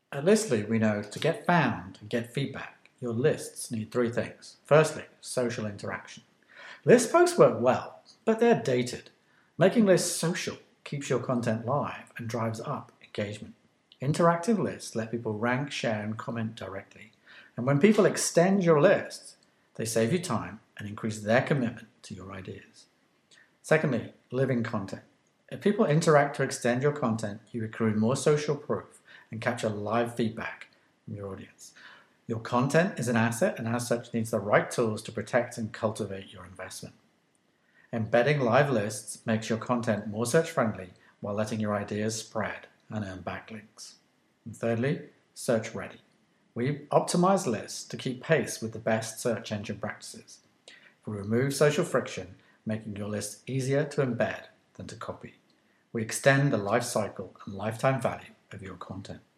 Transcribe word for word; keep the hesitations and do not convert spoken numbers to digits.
At Listly, we know to get found and get feedback, your lists need three things. Firstly, social interaction. List posts work well, but they're dated. Making lists social keeps your content live and drives up engagement. Interactive lists let people rank, share, and comment directly. And when people extend your list, they save you time and increase their commitment to your ideas. Secondly, living content. If people interact to extend your content, you accrue more social proof and capture live feedback from your audience. Your content is an asset and as such needs the right tools to protect and cultivate your investment. Embedding live lists makes your content more search-friendly while letting your ideas spread and earn backlinks. And thirdly, search ready. We optimize lists to keep pace with the best search engine practices. We remove social friction, making your list easier to embed than to copy. We extend the life cycle and lifetime value of your content.